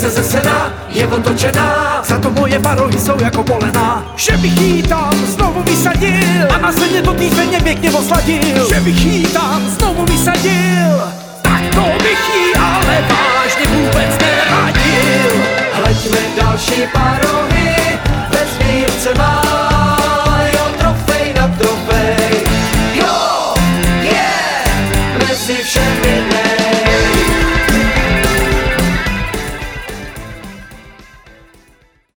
ze sena je otočená, za to moje parohy jsou jako polená. Že bych jí tam znovu vysadil a na země to týzveně pěkně osladil. Že bych jí tam znovu vysadil, tak to bych jí ale vážně vůbec ne.